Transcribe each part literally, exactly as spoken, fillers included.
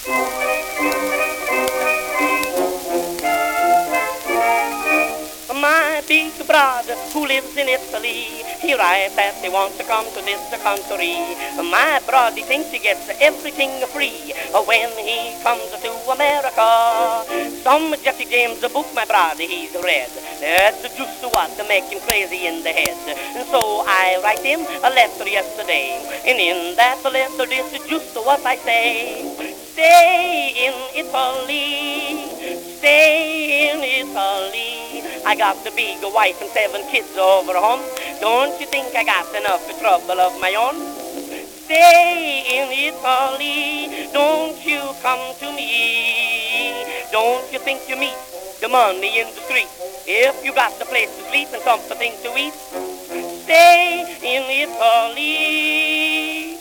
My big brother who lives in Italy, he writes that he wants to come to this country. My brother thinks he gets everything free when he comes to America. Some Jesse James book, my brother, he's read. That's just what to make him crazy in the head. So I write him a letter yesterday, and in that letter this is just what I say. Stay in Italy, stay in Italy. I got the big wife and seven kids over home. Don't you think I got enough trouble of my own? Stay in Italy, don't you come to me. Don't you think you meet the money in the street? If you got a place to sleep and something to eat, stay in Italy.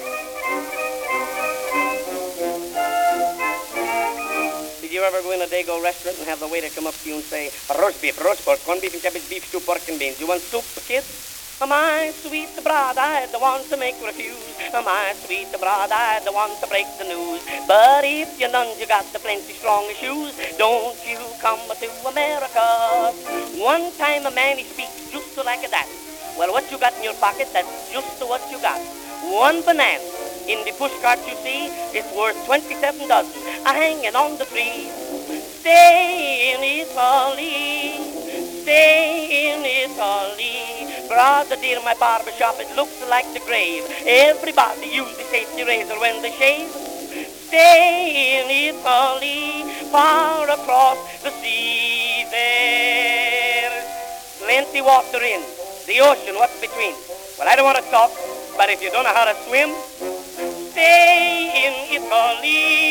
Did you ever go in a Dago restaurant and have the waiter come up to you and say, roast beef, roast pork, corned beef and cabbage, beef stew, pork and beans. You want soup, kid? My sweet bride, I the one to make refuse. My sweet bride, I the one to break the news. But if you none, you got the plenty strong shoes. Don't you come to America. One time a man he speaks just like that. Well, what you got in your pocket, that's just what you got. One banana in the pushcart you see, it's worth twenty-seven dozen a hanging on the tree. Stay in Italy, stay in Italy. Brother dear, my barber shop, it looks like the grave. Everybody use the safety razor when they shave. Stay in Italy, far across the sea. There's plenty water in the ocean, what's between? Well, I don't want to talk, but if you don't know how to swim, stay in Italy.